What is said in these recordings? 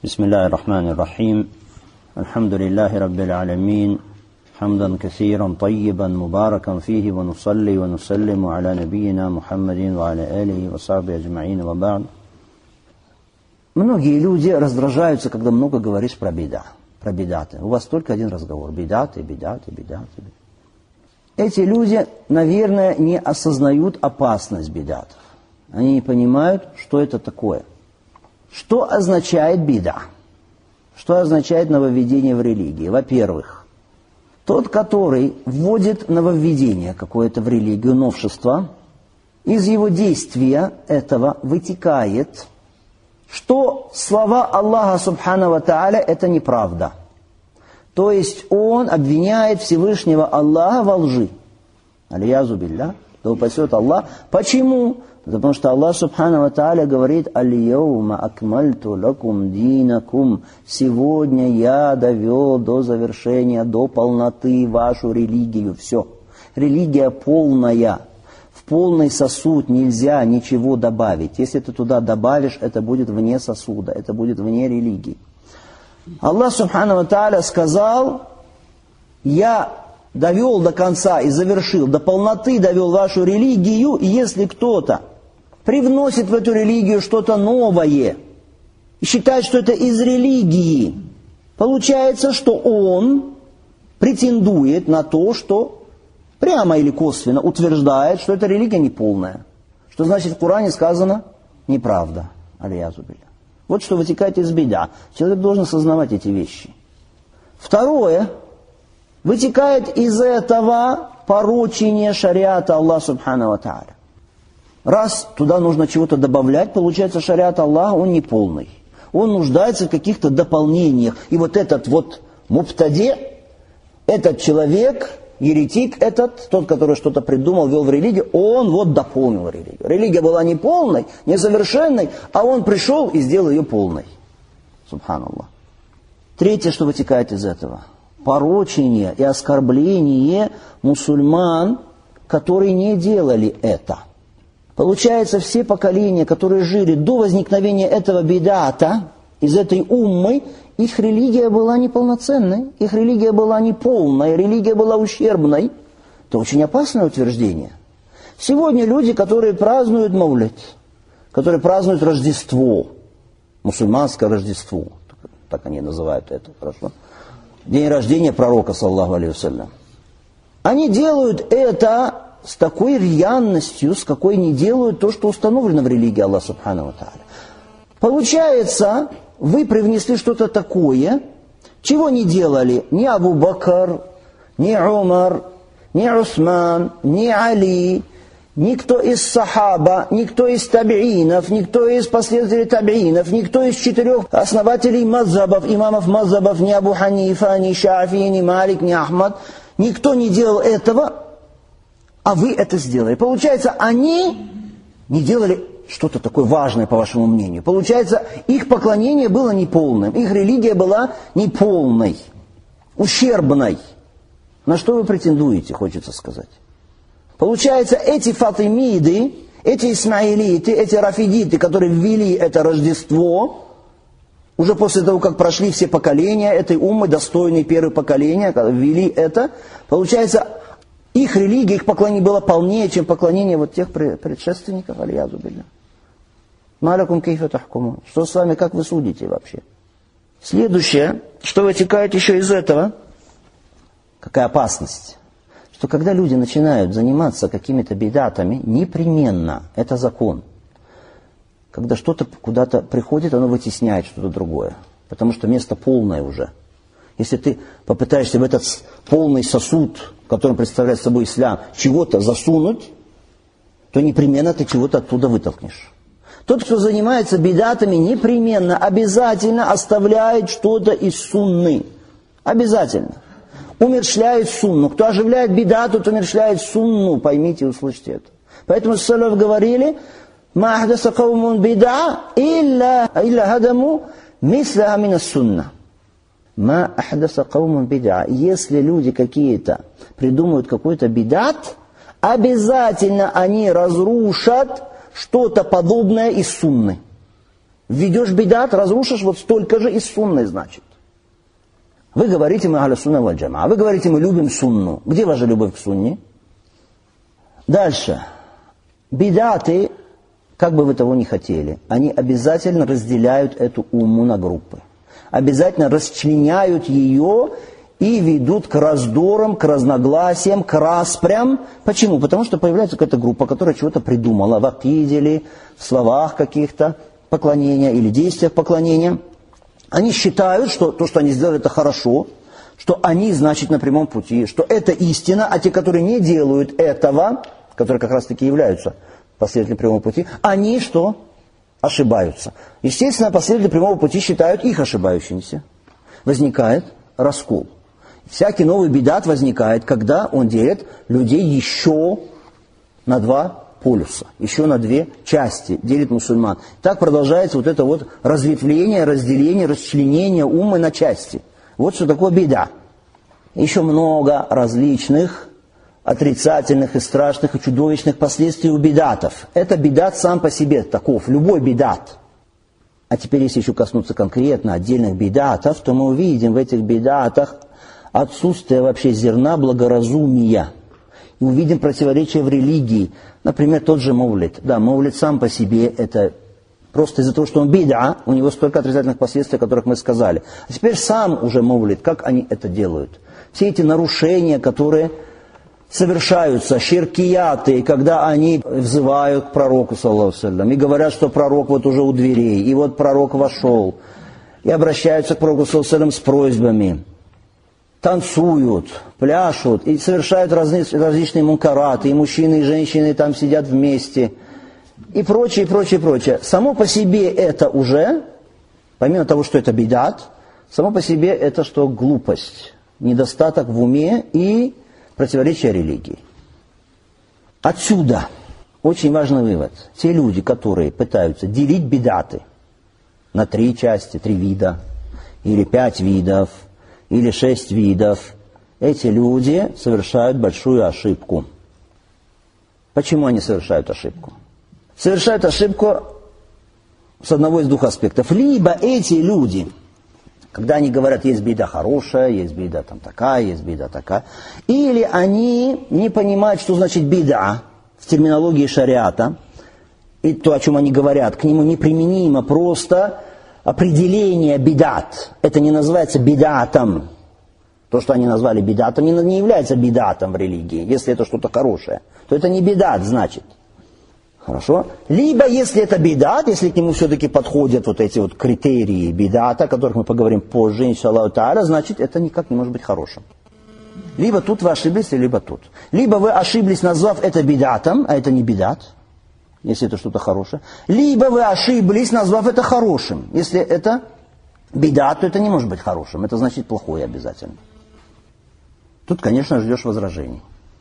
بسم الله الرحمن الرحيم الحمد لله رب العالمين حمدا كثيرا طيبا مباركا فيه ونصلي ونسلم على نبينا محمد وعلى آله وصحبه أجمعين وبعد. Многие люди раздражаются, когда много говоришь про бидаты. У вас только один разговор. Бидаты. Эти люди, наверное, не осознают опасность бидатов. Они не понимают, что это такое. Что означает бида? Что означает нововведение в религии? Во-первых, тот, который вводит нововведение какое-то в религию, новшество, из его действия этого вытекает, что слова Аллаха Субхану ва Тааля это неправда. То есть он обвиняет Всевышнего Аллаха во лжи. Алиязу билля, да упасет Аллах. Почему? Потому что Аллах Субхану ва Тааля говорит: «Аль-яума акмальту лакум динакум». Сегодня я довел до завершения, до полноты вашу религию. Все. Религия полная. В полный сосуд нельзя ничего добавить. Если ты туда добавишь, это будет вне сосуда, это будет вне религии. Аллах Субхану ва Тааля сказал: «Я довел до конца и завершил, до полноты довел вашу религию, и если кто-то привносит в эту религию что-то новое и считает, что это из религии, получается, что он претендует на то, что прямо или косвенно утверждает, что эта религия неполная. Что значит в Коране сказано неправда. Алиязу билля. Вот что вытекает из бида. Человек должен осознавать эти вещи. Второе. Вытекает из этого порочение шариата Аллаха Субхану ва Тааля. Раз туда нужно чего-то добавлять, получается, шариат Аллаха, он не полный. Он нуждается в каких-то дополнениях. И вот этот вот мубтади, этот человек, еретик этот, тот, который что-то придумал, ввел в религию, он вот дополнил религию. Религия была не полной, несовершенной, а он пришел и сделал ее полной. Субханаллах. Третье, что вытекает из этого. Порочение и оскорбление мусульман, которые не делали это. Получается, все поколения, которые жили до возникновения этого бидата, из этой уммы, их религия была неполноценной, их религия была неполной, религия была ущербной. Это очень опасное утверждение. Сегодня люди, которые празднуют Маулид, которые празднуют Рождество, мусульманское Рождество, так они называют это, хорошо? День рождения пророка, саллаллаху алейхи вассалям. Они делают это с такой рьяностью, с какой не делают то, что установлено в религии Аллаха Субхану ва Тааля. Получается, вы привнесли что-то такое, чего не делали ни Абу Бакр, ни Умар, ни Усман, ни Али, никто из сахаба, никто из табиинов, никто из последователей табиинов, никто из 4 основателей мазхабов, имамов мазхабов, ни Абу Ханифа, ни Шафи, ни Малик, ни Ахмад. Никто не делал этого, а вы это сделали. Получается, они не делали что-то такое важное, по вашему мнению. Получается, их поклонение было неполным, их религия была неполной, ущербной. На что вы претендуете, хочется сказать? Получается, эти фатимиды, эти исмаилиты, эти рафидиты, которые ввели это Рождество, уже после того, как прошли все поколения этой уммы, достойные первые поколения, когда ввели это, получается, их религия, их поклонение было полнее, чем поклонение вот тех предшественников. Алиязу билля. Малякум кейфа тахкумун. Что с вами, как вы судите вообще? Следующее, что вытекает еще из этого, какая опасность. Что когда люди начинают заниматься какими-то бидатами, непременно, это закон. Когда что-то куда-то приходит, оно вытесняет что-то другое. Потому что место полное уже. Если ты попытаешься в этот полный сосуд, который представляет собой ислам, чего-то засунуть, то непременно ты чего-то оттуда вытолкнешь. Тот, кто занимается бидатами, непременно, обязательно оставляет что-то из сунны. Обязательно. Умерщвляет сунну. Кто оживляет бидату, тот умерщвляет сунну. Поймите и услышьте это. Поэтому салаф говорили: «Ма ахдаса каумун бида, илля хадаму мисляха мина сунна». «Ма ахдаса каумун бида». Если люди какие-то придумают какой-то бидат, обязательно они разрушат что-то подобное из сунны. Введешь бидат, разрушишь вот столько же из сунны, значит. Вы говорите, мы ахлю сунна валь джамаа. Вы говорите, мы любим сунну. Где ваша любовь к сунне? Дальше. Бидаты, как бы вы того ни хотели, они обязательно разделяют эту умму на группы. Обязательно расчленяют ее и ведут к раздорам, к разногласиям, к распрям. Почему? Потому что появляется какая-то группа, которая чего-то придумала в акиде или в словах каких-то поклонения или действиях поклонения. Они считают, что то, что они сделали, это хорошо, что они, значит, на прямом пути, что это истина, а те, которые не делают этого, которые как раз-таки являются последователями прямого пути, они что? Ошибаются. Естественно, последователи прямого пути считают их ошибающимися. Возникает раскол. Всякий новый бидат возникает, когда он делит людей еще на два полюса, еще на две части, делит мусульман. Так продолжается вот это вот разветвление, разделение, расчленение уммы на части. Вот что такое бида. Еще много различных отрицательных и страшных и чудовищных последствий у бидатов. Это бидат сам по себе таков, любой бидат. А теперь, если еще коснуться конкретно отдельных бидатов, то мы увидим в этих бидатах отсутствие вообще зерна благоразумия. И увидим противоречия в религии. Например, тот же мавлид. Да, мавлид сам по себе это просто из-за того, что он бида, у него столько отрицательных последствий, о которых мы сказали. А теперь сам уже мавлид, как они это делают? Все эти нарушения, которые совершаются, ширкияты, когда они взывают к пророку, саллаллаху алейхи ва саллям, и говорят, что пророк вот уже у дверей, и вот пророк вошел, и обращаются к пророку, саллаллаху алейхи ва саллям, с просьбами, танцуют, пляшут, и совершают различные мункараты, и мужчины, и женщины там сидят вместе, и прочее, прочее, прочее. Само по себе это уже, помимо того, что это бидат, само по себе это что глупость, недостаток в уме и противоречие религии. Отсюда очень важный вывод. Те люди, которые пытаются делить бидаты на 3 части, 3 вида, или 5 видов, или 6 видов, эти люди совершают большую ошибку. Почему они совершают ошибку? Совершают ошибку с одного из 2 аспектов. Либо эти люди, когда они говорят, есть бида хорошая, есть бида там такая, есть бида такая. Или они не понимают, что значит бида в терминологии шариата. И то, о чем они говорят, к нему неприменимо просто определение бидат. Это не называется бидатом. То, что они назвали бидатом, не является бидатом в религии. Если это что-то хорошее, то это не бидат, значит. Хорошо? Либо, если это бидат, если к нему все-таки подходят вот эти вот критерии бидата, о которых мы поговорим позже, иншаллаху тааля, значит, это никак не может быть хорошим. Либо тут вы ошиблись, либо тут. Либо вы ошиблись, назвав это бидатом, а это не бидат, если это что-то хорошее. Либо вы ошиблись, назвав это хорошим. Если это бидат, то это не может быть хорошим. Это значит плохое обязательно. Тут, конечно, ждешь возражений.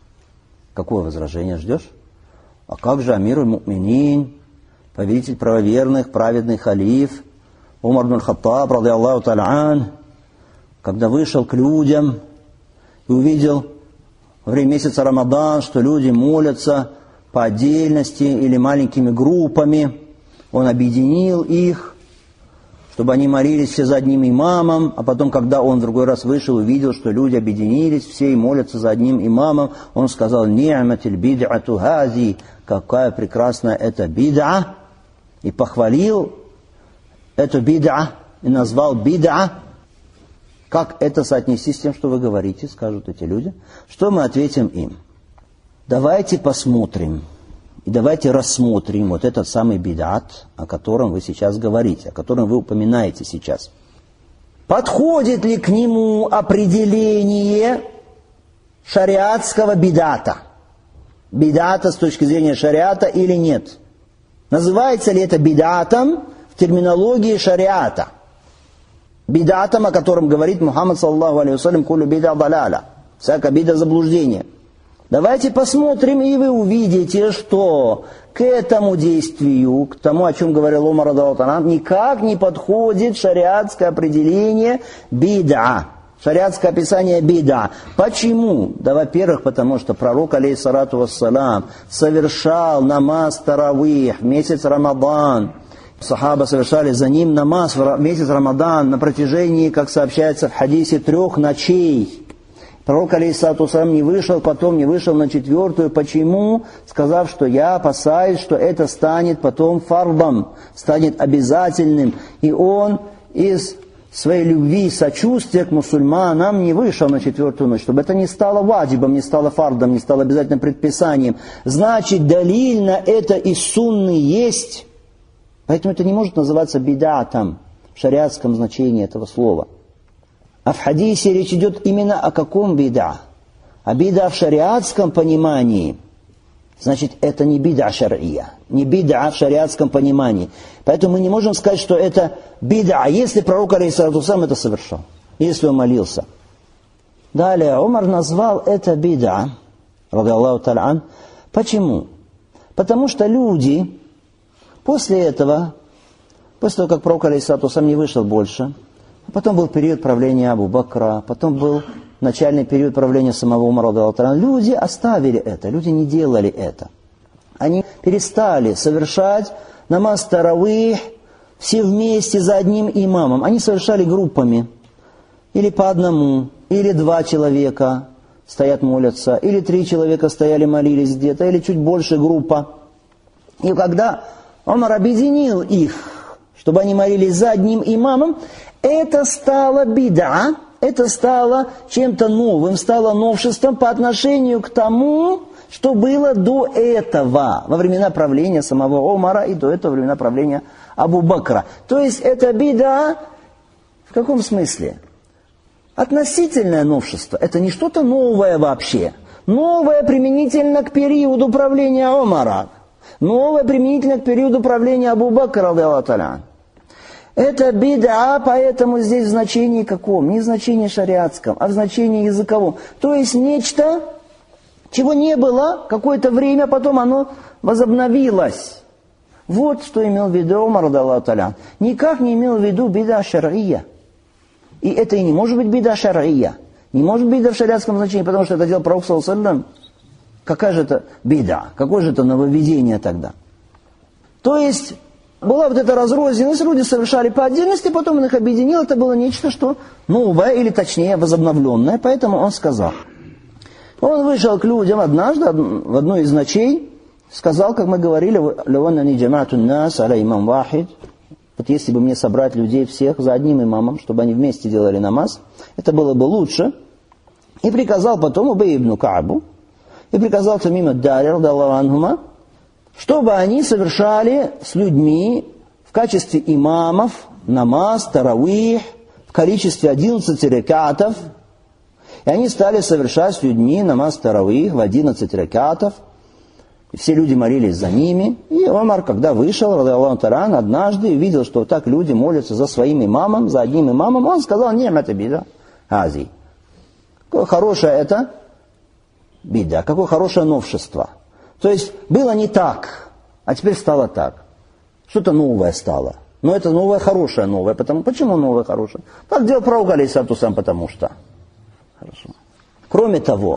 Какое возражение ждешь? А как же амир муминин, повелитель правоверных, праведный халиф, Умар ибн Хаттаб, радийаллаху та'аля ан, когда вышел к людям и увидел во время месяца Рамадан, что люди молятся по отдельности или маленькими группами, он объединил их, чтобы они молились все за одним имамом, а потом, когда он в другой раз вышел, увидел, что люди объединились, все и молятся за одним имамом, он сказал: «Ни'матиль бид'ату хази», какая прекрасная эта бид'a, и похвалил эту бид'a, и назвал бид'a. Как это соотнести с тем, что вы говорите, скажут эти люди? Что мы ответим им? Давайте посмотрим, и давайте рассмотрим вот этот самый бид'ат, о котором вы сейчас говорите, о котором вы упоминаете сейчас. Подходит ли к нему определение шариатского бид'ата? Бид'ата с точки зрения шариата или нет? Называется ли это бид'атом в терминологии шариата? Бид'атом, о котором говорит Мухаммад саллаллаху алейхи ва саллям, куллю бид'а далаля, всякая бида заблуждение. Давайте посмотрим, и вы увидите, что к этому действию, к тому, о чем говорил Умар радийаллаху анху, никак не подходит шариатское определение бид'a, шариатское описание бид'a. Почему? Да, во-первых, потому что пророк, алейхиссалату вассалам, совершал намаз таравих в месяц Рамадан, Сахаба совершали за ним намаз в месяц Рамадан на протяжении, как сообщается в хадисе, 3 ночей. Пророк, алейхиссалату вассалям, не вышел, потом не вышел на 4-ю. Почему? Сказав, что я опасаюсь, что это станет потом фардом, станет обязательным. И он из своей любви и сочувствия к мусульманам не вышел на 4-ю ночь, чтобы это не стало ваджибом, не стало фардом, не стало обязательным предписанием. Значит, далиль на это из сунны есть. Поэтому это не может называться бидатом в шариатском значении этого слова. А в хадисе речь идет именно о каком бида? А бида в шариатском понимании, значит, это не бида шар'ия, не бида в шариатском понимании. Поэтому мы не можем сказать, что это бида, если пророк, алейхиссалату вассалям, это совершал, если он молился. Далее, Умар назвал это бида, ради Аллаху та'аля ан. Почему? Потому что люди после этого, после того, как пророк, алейхиссалату вассалям, не вышел больше, потом был период правления Абу Бакра, потом был начальный период правления самого Умара, ради Аллаху та'аля ан, люди оставили это, люди не делали это. Они перестали совершать намаз таравих все вместе за одним имамом. Они совершали группами, или по одному, или 2 человека стоят молятся, или 3 человека стояли молились где-то, или чуть больше группа. И когда Умар объединил их, чтобы они молились за одним имамом, это стало бида, это стало чем-то новым, стало новшеством по отношению к тому, что было до этого, во времена правления самого Умара и до этого во времена правления Абу Бакра. То есть это бида в каком смысле? Относительное новшество. Это не что-то новое вообще. Новое применительно к периоду правления Умара. Новое применительно к периоду правления Абу Бакра, ради Аллаху та'аля ан. Это бид'a, поэтому здесь в значении каком? Не в значении шариатском, а в значении языковом. То есть нечто, чего не было какое-то время, потом оно возобновилось. Вот что имел в виду Умар, ради Аллаху та'аля ан. Никак не имел в виду бид'a шар'ия. И это и не может быть бид'a шар'ия. Не может быть в шариатском значении, потому что это делал пророк, саллаллаху алейхи ва саллям. Какая же это бид'a? Какое же это нововведение тогда? То есть была вот эта разрозненность, люди совершали по отдельности, потом он их объединил, это было нечто, что новое, или точнее возобновленное, поэтому он сказал. Он вышел к людям однажды, в одну из ночей, сказал, как мы говорили, вот если бы мне собрать людей всех за одним имамом, чтобы они вместе делали намаз, это было бы лучше. И приказал потом Убей ибн Каабу, и приказал Тамим ад-Дари, радиаллаху анхума, чтобы они совершали с людьми в качестве имамов намаз, таравих, в количестве 11 ракатов. И они стали совершать с людьми намаз таравих в 11 ракатов. И все люди молились за ними. И Умар, когда вышел, радиаллаху та'аля ан, однажды увидел, что так люди молятся за своим имамом, за одним имамом, он сказал: «Ним это бида, ази». Какое хорошее это бида, какое хорошее новшество. То есть было не так, а теперь стало так. Что-то новое стало. Но это новое хорошее новое. Почему новое хорошее? Так делал пророк, алейхиссалату вассалям, потому что. Хорошо. Кроме того,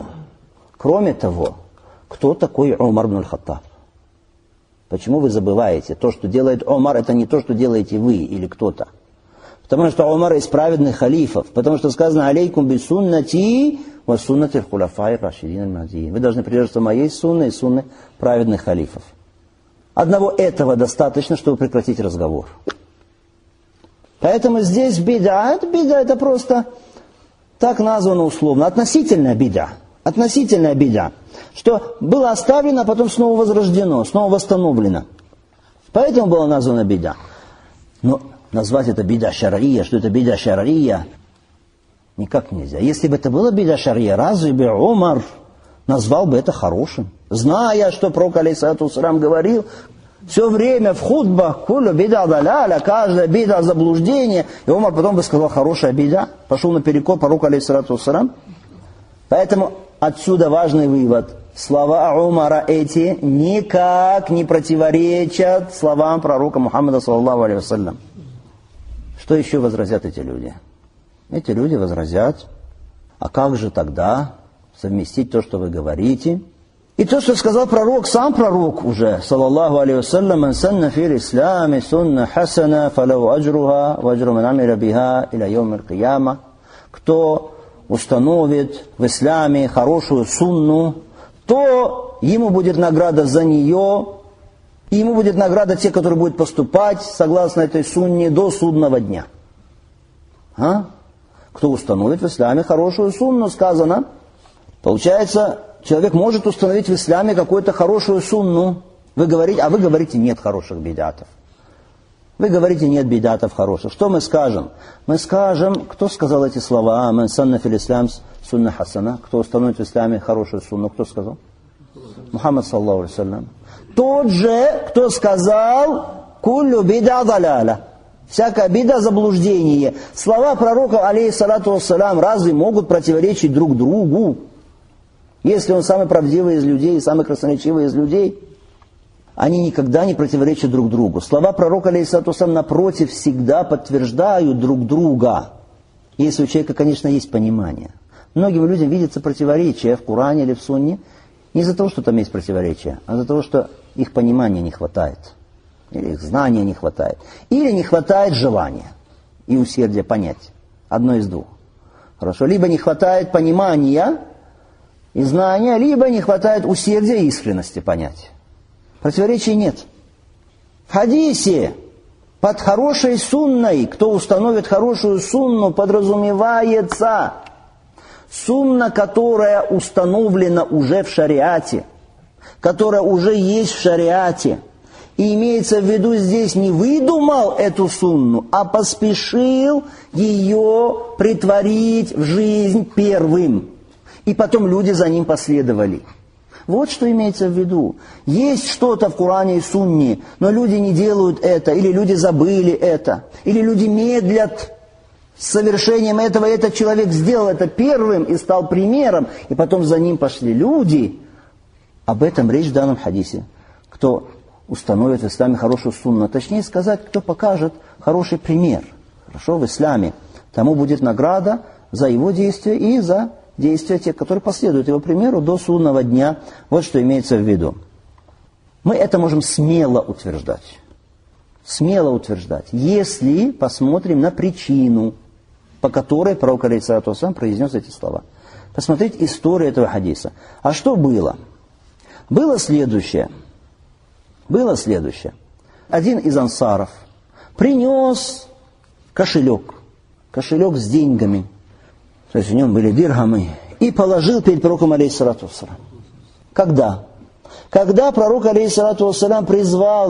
кто такой Умар ибн аль-Хаттаб? Почему вы забываете? То, что делает Умар, это не то, что делаете вы или кто-то. Потому что Умар из праведных халифов. Потому что сказано: «Алейкум би суннати ва суннати аль-хуляфай рашидин аль-махдиин». Вы должны придерживаться моей сунны и сунны праведных халифов. Одного этого достаточно, чтобы прекратить разговор. Поэтому здесь бида это просто так названо условно. Относительная бида. Относительная бида. Что было оставлено, а потом снова возрождено, снова восстановлено. Поэтому было названо бида. Но назвать это бида шар'ия, что это бида шар'ия, никак нельзя. Если бы это было бида шар'ия, разве бы Умар назвал бы это хорошим? Зная, что пророк, алейхиссалату вассалям, говорил все время в хутбах: «Кулю бида даляля», каждая бида заблуждение. И Умар потом бы сказал: хорошая бида. Пошел наперекор пророку, алейхиссалату вассалям. Поэтому отсюда важный вывод. Слова Умара эти никак не противоречат словам пророка Мухаммада, саллаллаху алейхи вассалям. Что еще возразят эти люди? Эти люди возразят: а как же тогда совместить то, что вы говорите, И то, что сказал пророк, сам пророк уже, саллаллаху алейхи вассалям, «Ман санна фи исламе сунна хасана, фалау аджруха, ваджру ман амиля биха, иля йом аль-кияма». Кто установит в исламе хорошую сунну, то ему будет награда за нее, и ему будет награда те, которые будут поступать согласно этой сунне до судного дня. Кто установит в исламе хорошую сунну, сказано. Получается, человек может установить в исламе какую-то хорошую сунну. Вы говорите, нет хороших бидатов. Вы говорите, нет бидатов хороших. Что мы скажем? Мы скажем, кто сказал эти слова? «Ман санна фил ислам сунна хасана». Кто установит в исламе хорошую сунну? Кто сказал? Мухаммад саллаллаху алейхи вассалям. Тот же, кто сказал «Куллю бида даляля». Всякая бида — заблуждение. Слова пророка, алейхиссалату вассалям, разве могут противоречить друг другу? Если он самый правдивый из людей, самый красноречивый из людей, они никогда не противоречат друг другу. Слова пророка, алейхиссалату вассалям, напротив, всегда подтверждают друг друга. Если у человека, конечно, есть понимание. Многим людям видится противоречие в Коране или в Сунне не из-за того, что там есть противоречие, а из-за того, что их понимания не хватает. Или их знания не хватает. Или не хватает желания и усердия понять. Одно из двух. Хорошо. Либо не хватает понимания и знания, либо не хватает усердия и искренности понять. Противоречий нет. В хадисе под хорошей сунной, кто установит хорошую сунну, подразумевается сунна, которая установлена уже в шариате, которая уже есть в шариате. И имеется в виду здесь не выдумал эту сунну, а поспешил ее притворить в жизнь первым. И потом люди за ним последовали. Вот что имеется в виду. Есть что-то в Коране и Сунне, но люди не делают это, или люди забыли это, или люди медлят с совершением этого, и этот человек сделал это первым и стал примером, и потом за ним пошли люди. Об этом речь в данном хадисе. Кто установит в исламе хорошую сунну, точнее сказать, кто покажет хороший пример. Хорошо, в исламе. Тому будет награда за его действия и за действия тех, которые последуют его примеру до судного дня. Вот что имеется в виду. Мы это можем смело утверждать. Смело утверждать, если посмотрим на причину, по которой пророк алейхиссалату вассалям произнес эти слова. Посмотреть историю этого хадиса. А что было? Было следующее. Один из ансаров принес кошелек с деньгами, то есть в нем были дирхамы, и положил перед пророком алейхиссалату вассалям. Когда пророк алейхиссалату вассалям призвал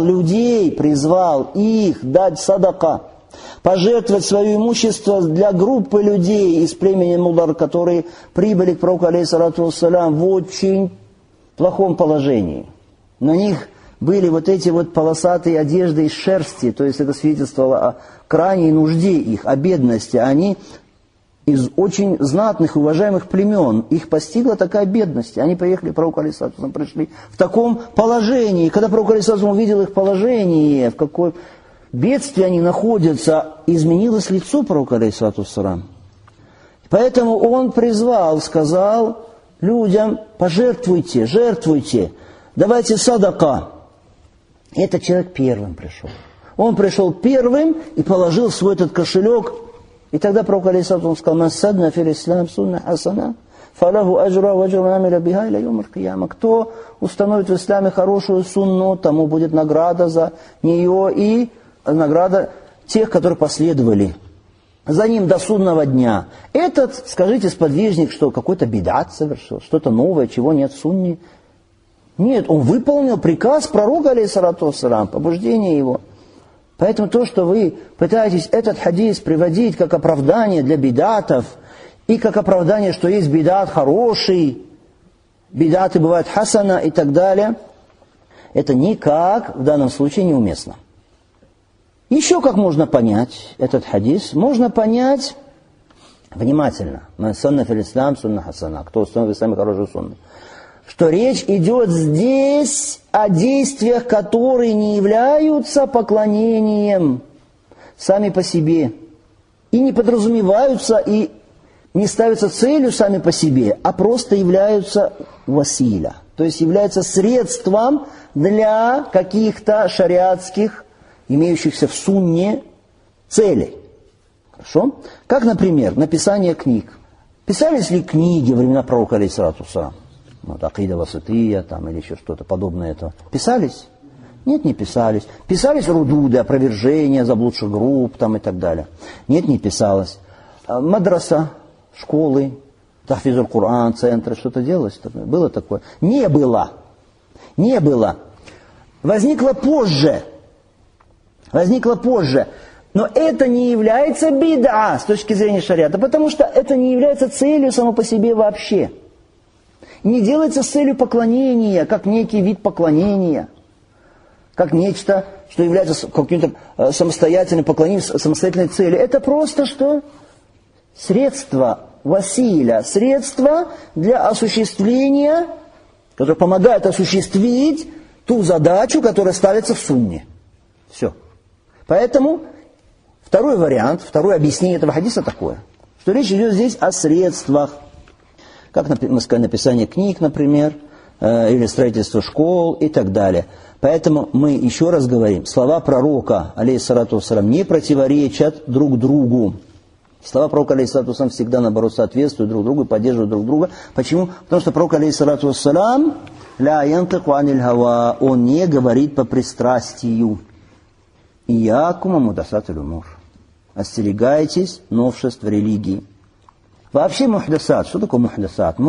их дать садака, пожертвовать свое имущество для группы людей из племени Мудар, которые прибыли к пророку алейхиссалату вассалям в очень плохом положении. На них были вот эти вот полосатые одежды из шерсти, то есть это свидетельствовало о крайней нужде их, о бедности. Они из очень знатных и уважаемых племен. Их постигла такая бедность. Они приехали к пророку алейхиссалату вассалям, пришли в таком положении. Когда пророк алейхиссалату вассалям увидел их положение, в каком бедствии они находятся, изменилось лицо пророка алейхиссалату вассалям. Поэтому он сказал людям: пожертвуйте, жертвуйте, давайте садака. Этот человек первым пришел. Он пришел первым и положил свой этот кошелек. И тогда пророк алейхиссалату вассалям сказал: «Ман санна фил ислам сунна хасана, фалаху аджра ваджру ман амиля биха иля йом аль-кияма». Кто установит в исламе хорошую сунну, тому будет награда за нее и награда тех, которые последовали за ним до судного дня. Этот, скажите, сподвижник, что какой-то бидат совершил, что-то новое, чего нет в сунне. Нет, он выполнил приказ пророка, алейхиссалату вассалям, побуждение его. Поэтому то, что вы пытаетесь этот хадис приводить как оправдание для бидатов, и как оправдание, что есть бидат хороший, бидаты бывают хасана и так далее, это никак в данном случае неуместно. Еще как можно понять этот хадис? Можно понять внимательно. «Ман санна фил ислам сунна хасана». Кто установил в исламе хорошую сунну. Что речь идет здесь о действиях, которые не являются поклонением сами по себе. И не подразумеваются, и не ставятся целью сами по себе, а просто являются василя. То есть является средством для каких-то шариатских, имеющихся в сунне, целей. Хорошо? Как, например, написание книг. Писались ли книги во времена пророка, алейхиссалату вассалам? Вот, Акида Васития там, или еще что-то подобное этого. Писались? Нет, не писались. Писались рудуды, опровержения заблудших групп там, и так далее. Нет, не писалось. Мадраса, школы, Тафизуль Кур'ан, центры, что-то делалось? Было такое? Не было. Не было. Возникло позже. Но это не является бид'а с точки зрения шариата, потому что это не является целью само по себе вообще. Не делается с целью поклонения, как некий вид поклонения, как нечто, что является каким-то самостоятельным поклонением, самостоятельной целью. Это просто что? Средство, василя, средство для осуществления, которое помогает осуществить ту задачу, которая ставится в сунне. Все. Поэтому второй вариант, второе объяснение этого хадиса такое, что речь идет здесь о средствах, как написание книг, например, или строительство школ и так далее. Поэтому мы еще раз говорим, слова пророка, алейхиссалату вассалам, не противоречат друг другу. Слова пророка, алейхиссалату вассалам, всегда, наоборот, соответствуют друг другу и поддерживают друг друга. Почему? Потому что пророк, алейхиссалату вассалам, ля янтику аниль хава, он не говорит по пристрастию. Иякума мудасатуль умур. Остерегайтесь новшеств в религии. Вообще мухдасат. Что такое мухдасат?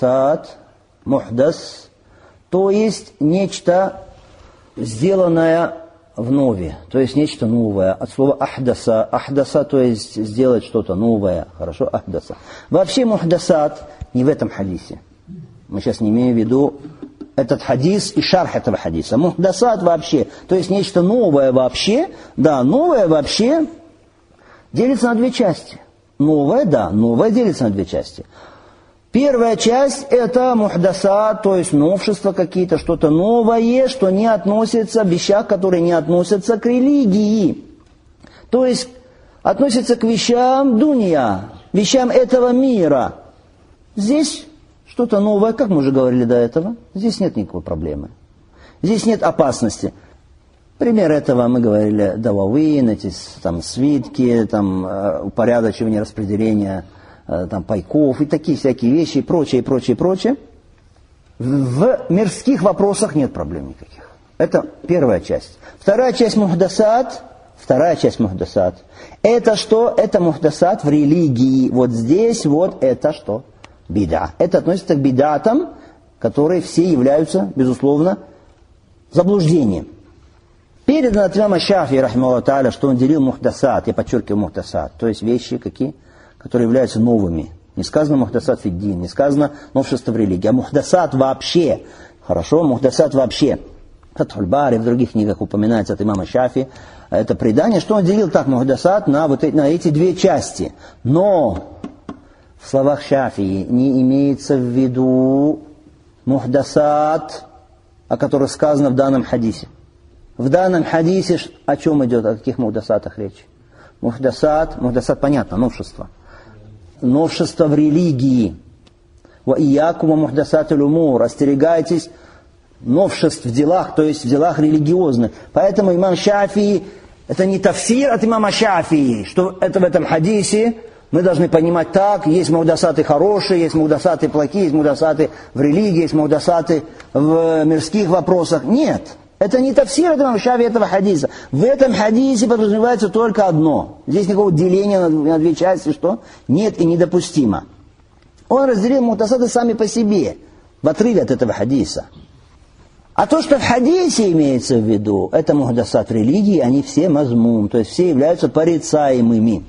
Мухдас, то есть нечто сделанное вновь, то есть нечто новое. От слова ахдаса. Ахдаса, то есть сделать что-то новое. Хорошо? Ахдаса. Вообще мухдасат не в этом хадисе. Мы сейчас не имеем в виду этот хадис и шарх этого хадиса. Мухдасат вообще, то есть нечто новое вообще, да, новое вообще делится на две части. Новое, да, новое делится на две части. Первая часть это мухдасат, то есть новшества какие-то, что-то новое, что не относится, вещах, которые не относятся к религии. То есть относятся к вещам дунья, вещам этого мира. Здесь что-то новое, как мы уже говорили до этого, здесь нет никакой проблемы. Здесь нет опасности. Пример этого мы говорили, дававин, эти там свитки, там упорядочивание распределения там пайков и такие всякие вещи, и прочее, и прочее, и прочее. В мирских вопросах нет проблем никаких. Это первая часть. Вторая часть мухдасат. Это что? Это мухдасат в религии. Вот здесь вот это что? Бида. Это относится к бидатам, которые все являются, безусловно, заблуждением. Передано от имама Шафии, рахимахуллаху тааля, что он делил мухдасат, я подчеркиваю мухдасат, то есть вещи какие, которые являются новыми. Не сказано мухдасат фиддин, не сказано новшество в религии, а мухдасат вообще. Хорошо, мухдасат вообще. Фатхуль Бари, в других книгах упоминается от имама Шафии. Это предание, что он делил так мухдасат на эти две части. Но в словах Шафии не имеется в виду мухдасат, о которых сказано в данном хадисе. В данном хадисе о чем идет, о каких мухдасатах речь? Мухдасат понятно, новшество. Новшество в религии. Ва иякума мухдасатуль умур. Остерегайтесь новшеств в делах, то есть в делах религиозных. Поэтому имам Шафии, это не тафсир от имама Шафии, что это в этом хадисе мы должны понимать так, есть мухдасаты хорошие, есть мухдасаты плохие, есть мухдасаты в религии, есть мухдасаты в мирских вопросах. Нет. Это не тафсир от имама Шафии этого хадиса. В этом хадисе подразумевается только одно. Здесь никакого деления на две части, что? Нет и недопустимо. Он разделил мухдасаты сами по себе, в отрыве от этого хадиса. А то, что в хадисе имеется в виду, это мухдасат в религии, они все мазмум, то есть все являются порицаемыми.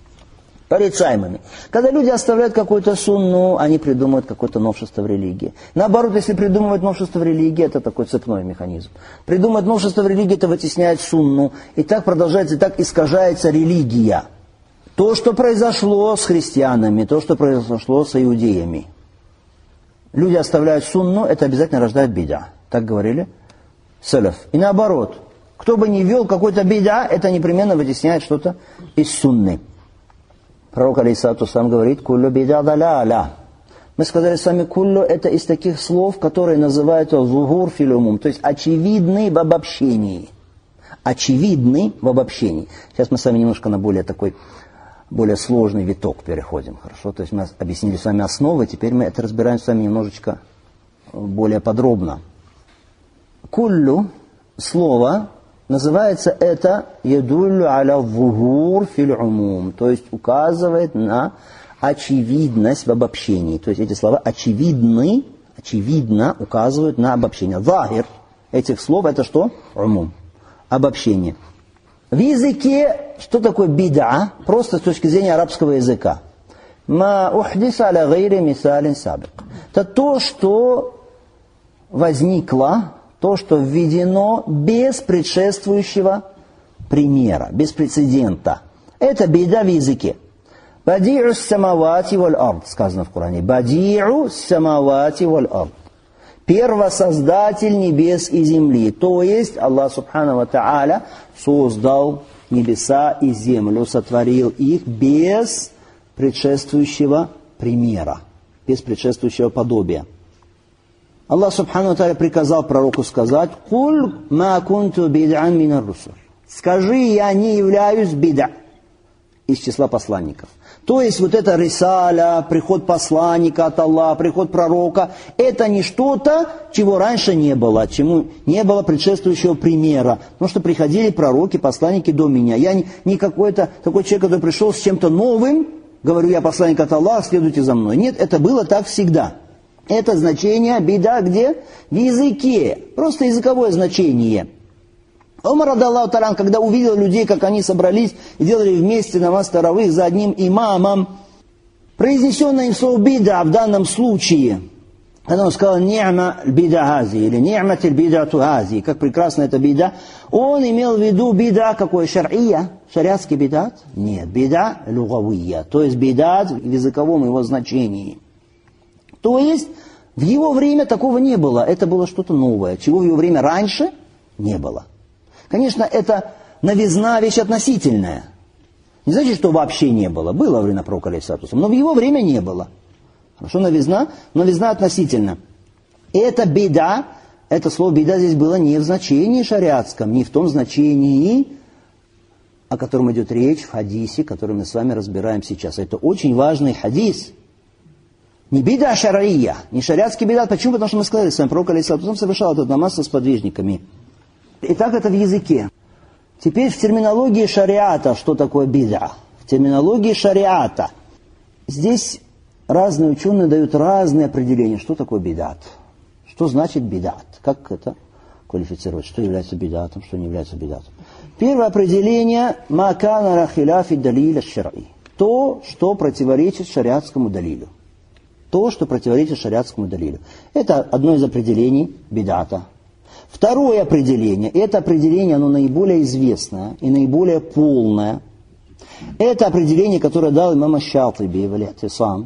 Когда люди оставляют какую-то сунну, они придумывают какое-то новшество в религии. Наоборот, если придумывать новшество в религии, это такой цепной механизм. Придумывать новшество в религии, это вытесняет сунну. И так продолжается, и так искажается религия. То, что произошло с христианами, то, что произошло с иудеями. Люди оставляют сунну, это обязательно рождает бид'а. Так говорили салаф. И наоборот, кто бы ни ввел какой-то бид'а, это непременно вытесняет что-то из сунны. Пророк, алейхиссалату вассалам, говорит, «Куллю бид'а даляля». Мы сказали с вами, куллю это из таких слов, которые называются зухур фил умум, то есть очевидный в обобщении. Очевидный в обобщении. Сейчас мы с вами немножко на более сложный виток переходим, хорошо? То есть мы объяснили с вами основы, теперь мы это разбираем с вами немножечко более подробно. Куллю, слово, называется это «ядуллю аля зухур фил умум», то есть указывает на очевидность в обобщении. То есть эти слова очевидно указывают на обобщение. Захир этих слов это что? Умум. Обобщение. В языке, что такое бид'a? Просто с точки зрения арабского языка. Ма ухдиса аля гайри мисалин сабик. Это то, что возникло, то, что введено без предшествующего примера, без прецедента. Это бид'a в языке. Бади'у самавати валь ард, сказано в Коране. Бади'у самавати валь ард. Первосоздатель небес и земли. То есть Аллах Субхану ва Тааля создал небеса и землю, сотворил их без предшествующего примера, без предшествующего подобия. Аллах Субхану ва Тааля приказал пророку сказать: «Куль ма кунту бид'ан минар русуль». Скажи, я не являюсь бид'a, из числа посланников. То есть вот это рисаля, приход посланника от Аллаха, приход пророка, это не что-то, чего раньше не было, чему не было предшествующего примера. Потому что приходили пророки, посланники до меня. Я не какой-то такой человек, который пришел с чем-то новым, говорю, я посланник от Аллаха, следуйте за мной. Нет, это было так всегда. Это значение бид'a где? В языке. Просто языковое значение. Умар радаллаху та'аля, когда увидел людей, как они собрались и делали вместе намаз таравих за одним имамом, произнесенное им слово бид'a в данном случае, когда он сказал «Ни'ма бид'a хази» или «Ни'мат бид'ату хази», как прекрасно это бид'a, он имел в виду бид'a какой? Шар'ия? Шариатский бид'ат? Нет, бид'a лугавия, то есть бид'ат в языковом его значении. То есть в его время такого не было, это было что-то новое, чего в его время раньше не было. Конечно, это новизна вещь относительная. Не значит, что вообще не было. Было во время пророка алейхиссалату вассалям, но в его время не было. Хорошо, новизна относительно. И это бид'a, это слово бид'a здесь было не в значении шариатском, не в том значении, о котором идет речь в хадисе, который мы с вами разбираем сейчас. Это очень важный хадис. Не бид'a шар'ия, не шариатский бид'ат. Почему? Потому что мы сказали с вами, пророк алейхиссалату вассалям совершал этот намаз со сподвижниками. Итак, это в языке. Теперь в терминологии шариата, что такое бид'a? В терминологии шариата. Здесь разные ученые дают разные определения, что такое бид'ат. Что значит бид'ат? Как это квалифицировать? Что является бид'атом, что не является бид'атом? Первое определение – ма кана ла хиляфи далиля шар'и. То, что противоречит шариатскому далилю. То, что противоречит шариатскому далилю. Это одно из определений бид'ата. Второе определение, это определение, оно наиболее известное и наиболее полное. Это определение, которое дал имам аш-Шатиби в Аль-И'тисам.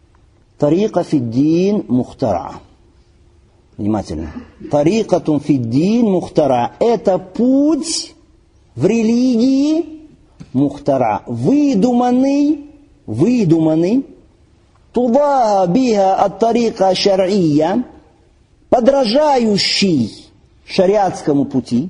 Тарика фиддин мухтара. Внимательно. Тарикатун фиддин мухтара. Это путь в религии мухтара. Выдуманный. Тудага биха ат-тарика шар'ия. Подражающий шариатскому пути,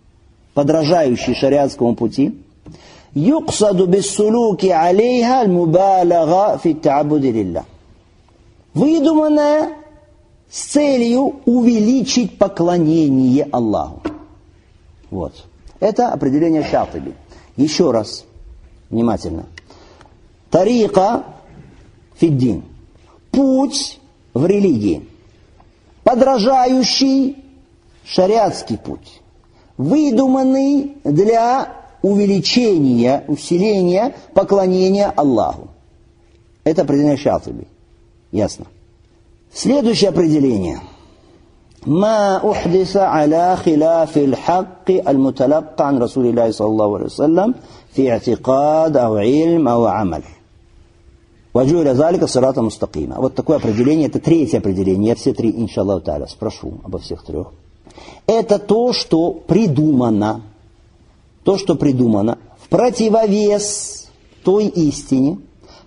юксаду биссулуки алейха аль-мубалага фи та'абуди лилля. Выдуманное с целью увеличить поклонение Аллаху. Вот. Это определение Шатиби. Еще раз, внимательно. Тарика фиддин. Путь в религии. Подражающий шариатский путь, выдуманный для увеличения, усиления поклонения Аллаху. Это определение Шатиби. Ясно. Следующее определение. Ма ухдиса аля хиляфи аль-хакки аль-муталакка ан Расулиллахи саллаллаху алейхи вассалям фи i'тикад ау илм ау амаль. Ваджуля залика сирата мустакима. Вот такое определение, это третье определение. Я все три, иншаллаху тааля, спрошу обо всех трех. Это то, что придумано. То, что придумано в противовес той истине,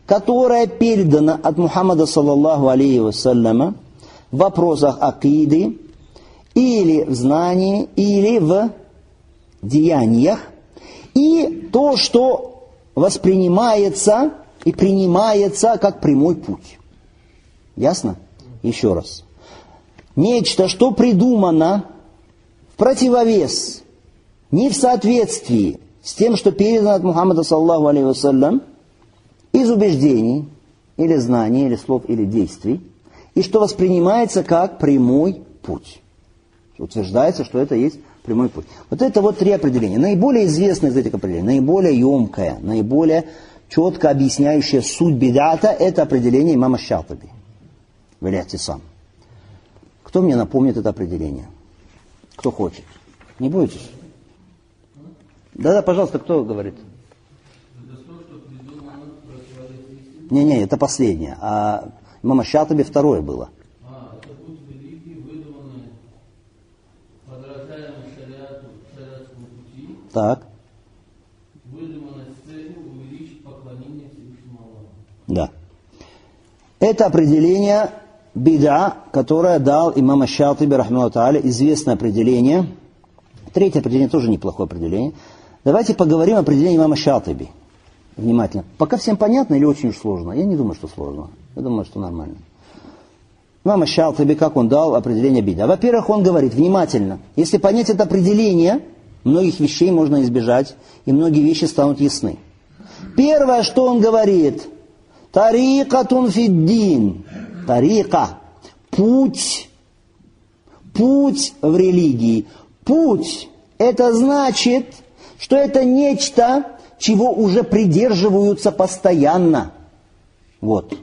которое передано от Мухаммада саллаллаху алейхи вассаляма в вопросах акиды, или в знании, или в деяниях, и то, что воспринимается и принимается как прямой путь. Ясно? Еще раз. Нечто, что придумано в противовес, не в соответствии с тем, что передано от Мухаммада саллаллаху алейхи вассалям, из убеждений, или знаний, или слов, или действий, и что воспринимается как прямой путь. Утверждается, что это есть прямой путь. Вот это вот три определения. Наиболее известное из этих определений, наиболее емкое, наиболее четко объясняющее суть бидата, это определение имама Шатиби. Валяйте-сам. Кто мне напомнит это определение? Кто хочет? Не бойтесь? Да-да, пожалуйста, кто говорит? Не, это последнее. А имама Шатиби второе было. Это путь религии, выдуманный, подражаемый шариатскому пути, Так. выдуманный с целью увеличить поклонение Всевышнему Аллаху. Да. Это определение бида, которое дал имам Шатиби, рахматуллаху тааля, известное определение. Третье определение тоже неплохое определение. Давайте поговорим о определении имама Шатиби. Внимательно. Пока всем понятно или очень уж сложно? Я не думаю, что сложно. Я думаю, что нормально. Имам Шатиби, как он дал определение бида? Во-первых, он говорит, внимательно, если понять это определение, многих вещей можно избежать, и многие вещи станут ясны. Первое, что он говорит, тарикатун фиддин. Тарика. Путь. Путь в религии. Путь. Это значит, что это нечто, чего уже придерживаются постоянно. Вот.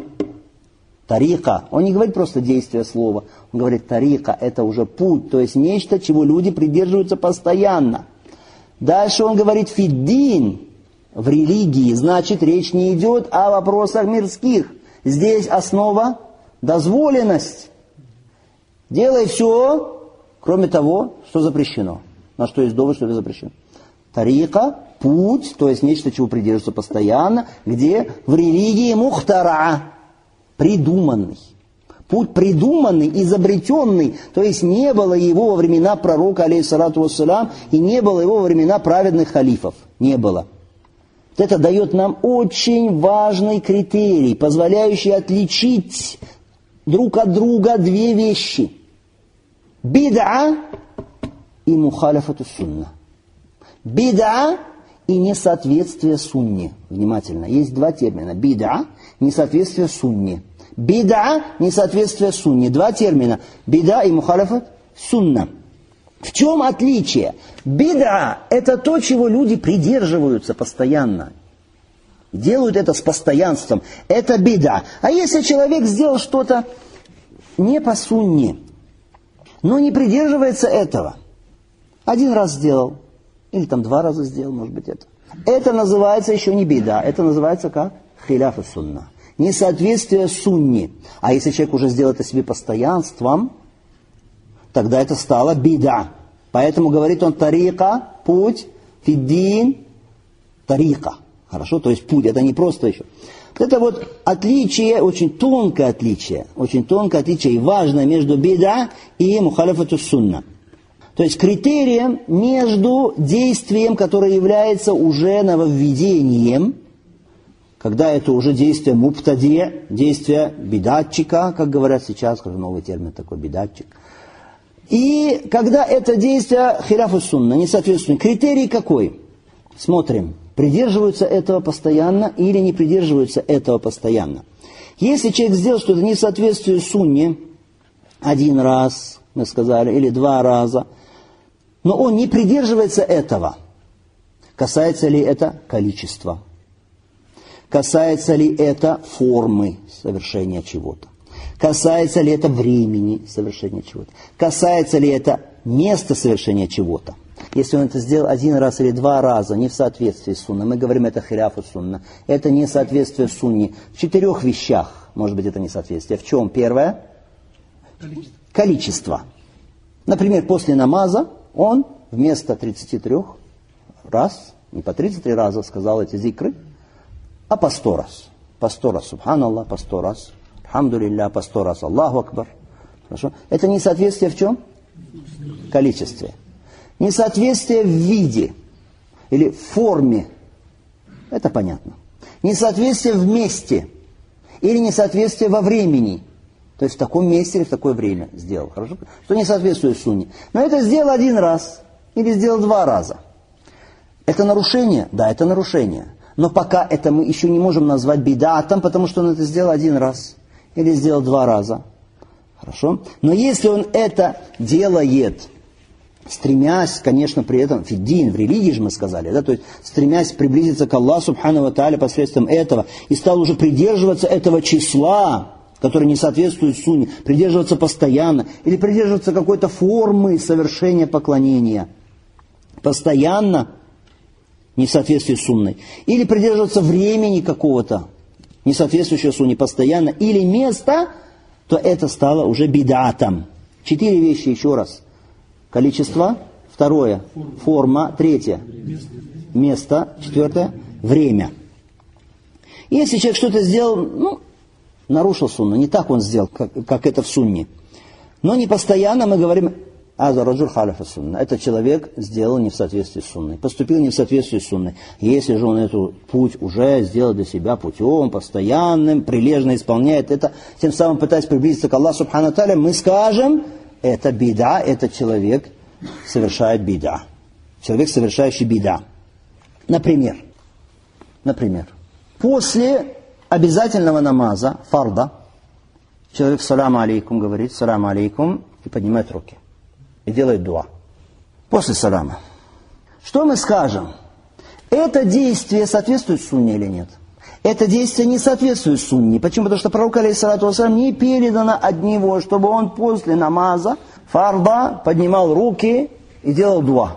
Тарика. Он не говорит просто действие слова. Он говорит, тарика, это уже путь, то есть нечто, чего люди придерживаются постоянно. Дальше он говорит, фиддин, в религии, значит, речь не идет о вопросах мирских. Здесь основа дозволенность. Делай все, кроме того, что запрещено. На что есть довод, что это запрещено. Тарика, путь, то есть нечто, чего придерживаются постоянно, где в религии мухтара, придуманный. Путь придуманный, изобретенный, то есть не было его во времена пророка, алейхиссалату вассалям, и не было его во времена праведных халифов. Не было. Вот это дает нам очень важный критерий, позволяющий отличить друг от друга две вещи. Бид'a и мухаляфату сунна. Бид'a и несоответствие сунне. Внимательно. Есть два термина. Бид'a, несоответствие сунне. Бид'a, несоответствие сунне. Два термина. Бид'a и мухаляфат сунна. В чем отличие? Бид'a – это то, чего люди придерживаются постоянно. Делают это с постоянством. Это бид'a. А если человек сделал что-то не по сунне, но не придерживается этого, один раз сделал, или там 2 раза сделал, может быть, это называется еще не бид'a, это называется как хиляфу сунна. Несоответствие сунне. А если человек уже сделал это себе постоянством, тогда это стало бид'a. Поэтому говорит он тарика, путь, фиддин, тарика. Хорошо, то есть путь, это не просто еще. Это вот отличие, очень тонкое отличие и важное между бид'a и мухаляфату сунна. То есть критерием между действием, которое является уже нововведением, когда это уже действие муптади, действие бидатчика, как говорят сейчас, новый термин такой, бидатчик. И когда это действие хиляфу сунна, несоответственно, критерий какой? Смотрим, придерживаются этого постоянно или не придерживаются этого постоянно. Если человек сделал что-то не в соответствии с сунне, 1 раз, мы сказали, или 2 раза, но он не придерживается этого, касается ли это количества? Касается ли это формы совершения чего-то? Касается ли это времени совершения чего-то? Касается ли это места совершения чего-то? Если он это сделал 1 раз или 2 раза не в соответствии с сунной, мы говорим, это хиляфу сунна. Это несоответствие сунне. В 4 вещах может быть это несоответствие. В чем? Первое? Количество. Например, после намаза он вместо 33 раз, не по 33 раза сказал эти зикры, а по 100 раз. по 100 раз Субханаллах, по 100 раз Алхамдулилля, по 100 раз Аллаху Акбар. Хорошо? Это несоответствие в чем? В количестве. Несоответствие в виде или в форме. Это понятно. Несоответствие в месте или несоответствие во времени. То есть в таком месте или в такое время сделал. Хорошо? Что не соответствует сунне. Но это сделал один раз или сделал 2 раза. Это нарушение? Да, это нарушение. Но пока это мы еще не можем назвать бидатом, потому что он это сделал 1 раз или сделал 2 раза. Хорошо? Но если он это делает, стремясь, конечно, при этом фиддин, в религии же мы сказали, да, то есть стремясь приблизиться к Аллаху Субхану ва Тааля посредством этого, и стал уже придерживаться этого числа, которое не соответствует сунне, придерживаться постоянно, или придерживаться какой-то формы совершения поклонения, постоянно, не в соответствии с сунной, или придерживаться времени какого-то, не соответствующего сунне, постоянно, или места, то это стало уже бидатом. 4 вещи еще раз. Количество, 2, форма, 3, место, 4, время. Если человек что-то сделал, нарушил сунну, не так он сделал, как это в сунне. Но не постоянно мы говорим, этот человек сделал не в соответствии с сунной, поступил не в соответствии с сунной. Если же он этот путь уже сделал для себя путем, постоянным, прилежно исполняет это, тем самым пытаясь приблизиться к Аллаху Субхану ва Тааля, мы скажем, это бида, этот человек совершает бида. Человек, совершающий бида. Например, после обязательного намаза, фарда, человек салам алейкум говорит, салам алейкум, и поднимает руки. И делает дуа. После салама. Что мы скажем? Это действие соответствует сунне или нет? Это действие не соответствует сунне. Почему? Потому что пророк, алейхиссалату вассалям, не передано от него, чтобы он после намаза, фарда, поднимал руки и делал дуа.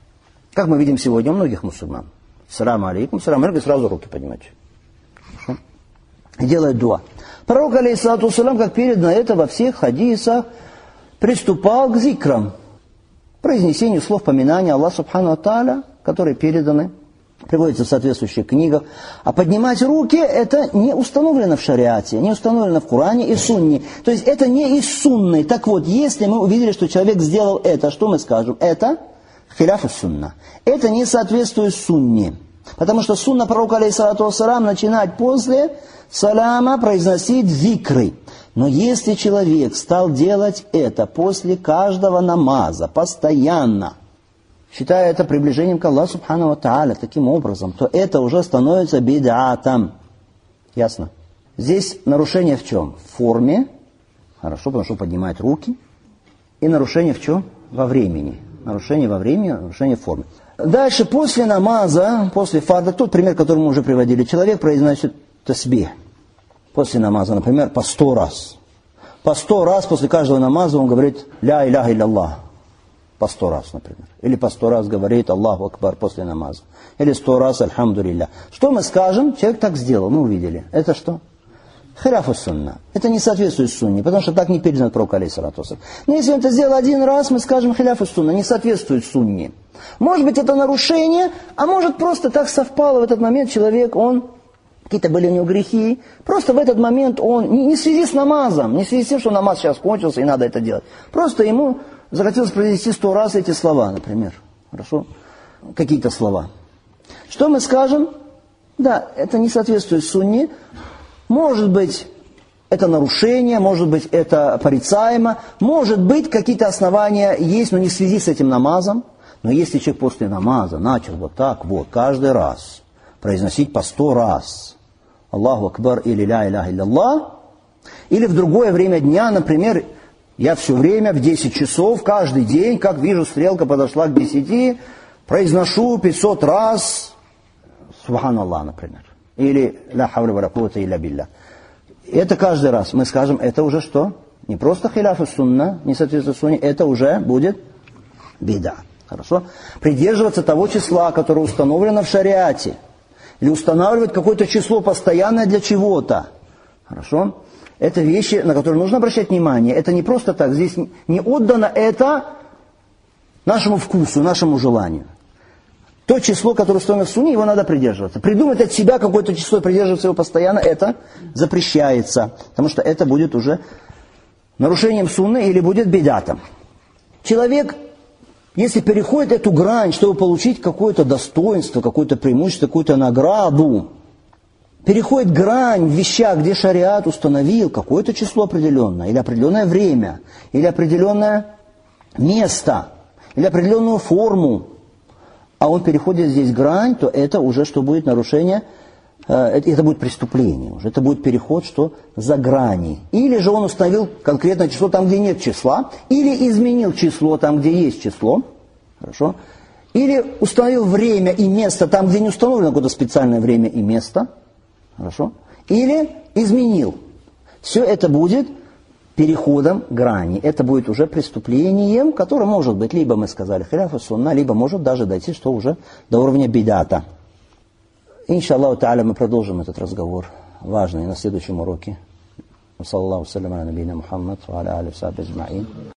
Как мы видим сегодня у многих мусульман. Салам алейкум, и сразу руки поднимать. Хорошо? И делает дуа. Пророк, алейхиссалату вассалям, как передано это во всех хадисах, приступал к зикрам, произнесению слов поминания Аллаха Субхану ва Тааля, которые переданы, приводятся в соответствующих книгах. А поднимать руки, это не установлено в шариате, не установлено в Коране и сунне. То есть это не из сунны. Так вот, если мы увидели, что человек сделал это, что мы скажем? Это хиляф сунна. Это не соответствует сунне. Потому что сунна пророка, алейхиссалату вассалям, начинать после салама произносить зикры. Но если человек стал делать это после каждого намаза, постоянно, считая это приближением к Аллаху Субхану ва Тааля таким образом, то это уже становится бидатом. Ясно? Здесь нарушение в чем? В форме. Хорошо, потому что поднимает руки. И нарушение в чем? Во времени. Нарушение во времени, нарушение в форме. Дальше, после намаза, после фарда, тот пример, который мы уже приводили, человек произносит тасбих. После намаза, например, по 100 раз. По 100 раз после каждого намаза он говорит «Ля иляха илля-Аллах». По 100 раз, например. Или по 100 раз говорит «Аллаху Акбар» после намаза. Или 100 раз «Альхамдулилля». Что мы скажем? Человек так сделал, мы увидели. Это что? Хиляфу сунна. Это не соответствует сунне, потому что так не передан пророк, алейхиссалату вассалям. Но если он это сделал 1 раз, мы скажем хиляфу сунна, не соответствует сунне. Может быть, это нарушение, а может просто так совпало в этот момент человек, какие-то были у него грехи. Просто в этот момент он, не в связи с намазом, не в связи с тем, что намаз сейчас кончился и надо это делать. Просто ему захотелось произнести 100 раз эти слова, например. Хорошо? Какие-то слова. Что мы скажем? Да, это не соответствует сунне. Может быть, это нарушение, может быть, это порицаемо. Может быть, какие-то основания есть, но не в связи с этим намазом. Но если человек после намаза начал вот так вот, каждый раз произносить по 100 раз Аллаху Акбар или Ля иляха илля-Аллах, или в другое время дня, например, я все время в 10 часов, каждый день, как вижу, стрелка подошла к 10, произношу 500 раз Субханаллах, например, или Ля хавля ва ля куввата илля билля. Это каждый раз. Мы скажем, это уже что? Не просто хиляфу сунна, не соответствует сунне, это уже будет бида. Хорошо? Придерживаться того числа, которое установлено в шариате. Или устанавливать какое-то число постоянное для чего-то. Хорошо? Это вещи, на которые нужно обращать внимание. Это не просто так. Здесь не отдано это нашему вкусу, нашему желанию. То число, которое установлено в сунне, его надо придерживаться. Придумать от себя какое-то число и придерживаться его постоянно, это запрещается. Потому что это будет уже нарушением сунны или будет бидатом. Человек, если переходит эту грань, чтобы получить какое-то достоинство, какое-то преимущество, какую-то награду, переходит грань в вещах, где шариат установил какое-то число определенное, или определенное время, или определенное место, или определенную форму, а он переходит здесь грань, то это уже что будет нарушение, это будет преступление уже, это будет переход что за грани. Или же он установил конкретное число там, где нет числа, или изменил число там, где есть число, хорошо, или установил время и место там, где не установлено какое-то специальное время и место, хорошо, или изменил. Все это будет переходом грани. Это будет уже преступлением, которое может быть, либо мы сказали хиляф сунна, либо может даже дойти, что уже до уровня бидата. Иншаллаху та'аля мы продолжим этот разговор важный на следующем уроке. Саллаллаху салям аля набийна Мухаммад ва аля алихи ва сахбихи аджмаин.